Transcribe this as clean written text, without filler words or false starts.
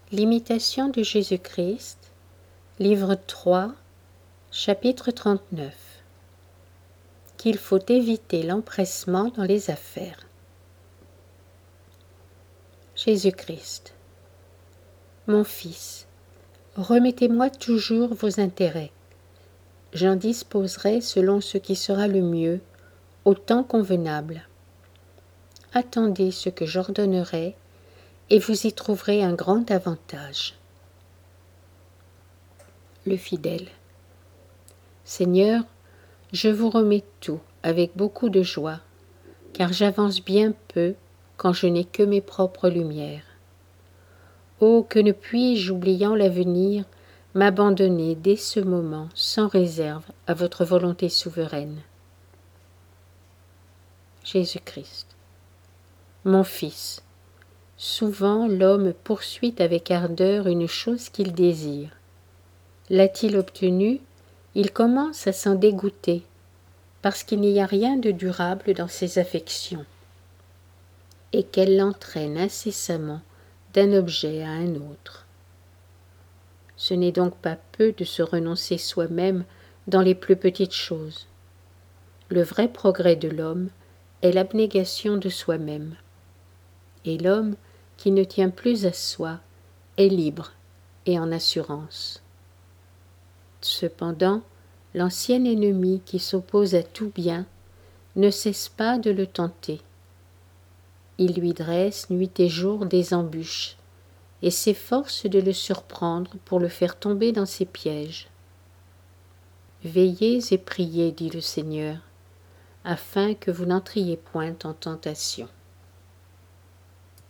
L'imitation de Jésus-Christ, livre 3, chapitre 39. Qu'il faut éviter l'empressement dans les affaires. Jésus-Christ. Mon fils, remettez-moi toujours vos intérêts. J'en disposerai selon ce qui sera le mieux, au temps convenable. Attendez ce que j'ordonnerai, et vous y trouverez un grand avantage. Le fidèle. Seigneur, je vous remets tout avec beaucoup de joie, car j'avance bien peu quand je n'ai que mes propres lumières. Oh, que ne puis-je, oubliant l'avenir, m'abandonner dès ce moment sans réserve à votre volonté souveraine. Jésus-Christ. Mon fils, souvent l'homme poursuit avec ardeur une chose qu'il désire. L'a-t-il obtenue, il commence à s'en dégoûter, parce qu'il n'y a rien de durable dans ses affections, et qu'elle l'entraîne incessamment d'un objet à un autre. Ce n'est donc pas peu de se renoncer soi-même dans les plus petites choses. Le vrai progrès de l'homme est l'abnégation de soi-même. Et l'homme qui ne tient plus à soi est libre et en assurance. Cependant, l'ancien ennemi qui s'oppose à tout bien ne cesse pas de le tenter. Il lui dresse nuit et jour des embûches et s'efforce de le surprendre pour le faire tomber dans ses pièges. Veillez et priez, dit le Seigneur, afin que vous n'entriez point en tentation.